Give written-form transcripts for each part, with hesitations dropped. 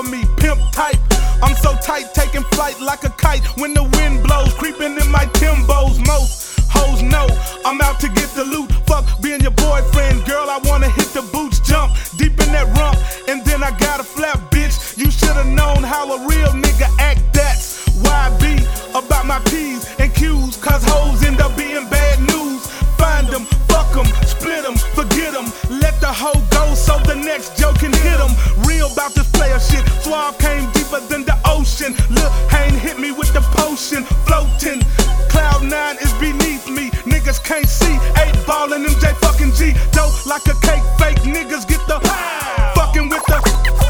for me, pimp type. I'm so tight, taking flight like a kite. When the wind blows, creeping in my Timbos. Most hoes know I'm out to get the loot. Fuck being your boyfriend, girl, I wanna hit the boots. Jump deep in that rump, and then I got a flap, bitch. You should've known how a real nigga act. That's why I be about my P's and Q's, cause hoes end up being bad news. Find them, fuck them, split them, forget them. Let the hoe go so the next joke can hit them. Real about this player shit, Suave came deeper than the ocean. Lil Hayne hit me with the potion, floating. Cloud 9 is beneath me, niggas can't see. 8 ball and MJ fucking G. Dope like a cake, fake niggas get the fucking with the.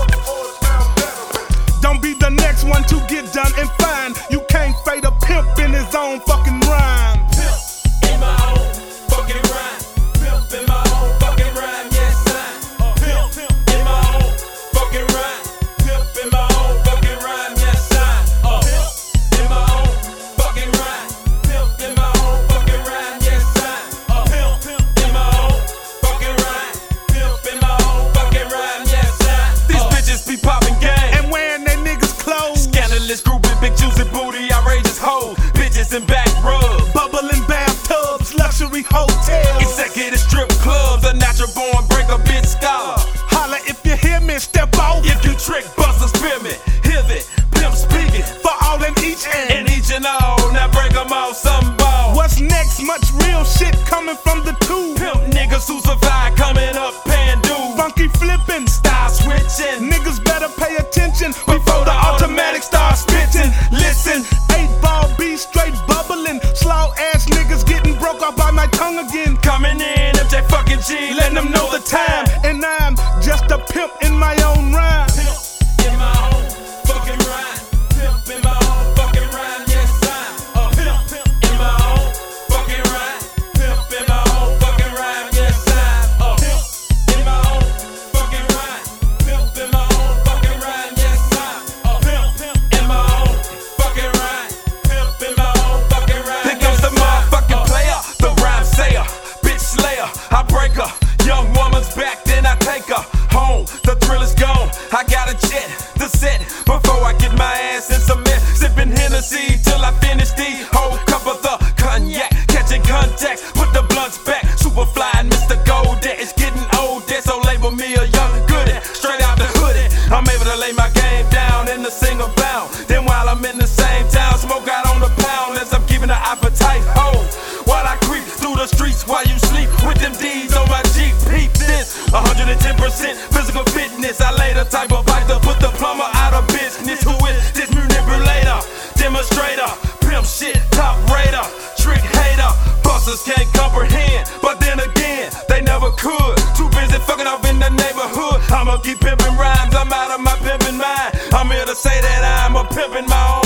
Don't be the next one to get done and fine. You can't fade a pimp in his own fucking rhyme. Pimp in my own fucking rhyme. Pimp in my own fucking rhyme, yes I. Pimp in my own fucking rhyme. Pimp in my own fucking rhyme, yes I. Pimp in my own fucking rhyme. Pimp in my own fucking rhyme, yes I. Pimp in my own fucking rhyme. Pimp in my own fucking rhyme, yes I. These bitches be popping game And wearing they niggas clothes. scandalous groupie, big juicy booty, outrageous hoes, bitches in back rubs, Bubbling bathtubs, luxury hotels. executive strip clubs, a natural born breaker, bitch scholar. Holla if you hear me, step off. If you trick, bust or spearmint, hear it, pimp speaking, For all and each end. and each and all, now break 'em off some ball. What's next? Much real shit coming from the tube. Pimp niggas who survive coming up paying dues, Funky flipping. style switching, Niggas better pay attention before the automatic start spitting. Listen, 8 ball be straight bubbling. Slow ass niggas getting broke off by my tongue again. coming in, MJ fucking G, letting them know the time. And I'm just a pimp in my own rhyme. Pimp in my own fucking rhyme. Pimp in my own fucking rhyme, yes I. Pimp in my own fucking rhyme. Pimp in my own fucking rhyme, yes I. Pimp in my own fucking rhyme. Pimp in my own fucking rhyme, yes I. Pimp in my own fucking rhyme. Pimp in my own fucking rhyme. Here comes the motherfucking player, the rhyme sayer, bitch slayer. I break her, young woman's back, then I take her home. The thrill is gone. I got a jet, the set before I get my ass in cement. Sipping Hennessy till I finish the whole cup of the cognac. Catching contacts, put the blunts back. Super flying Mr. Golden. It's getting old, so label me a young goodie. Straight out the hoodie, I'm able to lay my game down in a single bound. Then while I'm in the same town, smoke out on the pound as I'm keeping an appetite hold. While I creep through the streets while you sleep with them D's on my Jeep. Peep this, 110% physical fitness. I lay the type of bike to put the plumber out of business. Who is this manipulator, demonstrator, pimp shit, top raider, trick hater? Busters can't comprehend, but then again, they never could. Too busy fucking off in the neighborhood. I'ma keep pimping rhymes, I'm out of my pimping mind. I'm here to say that I'm a pimp in my own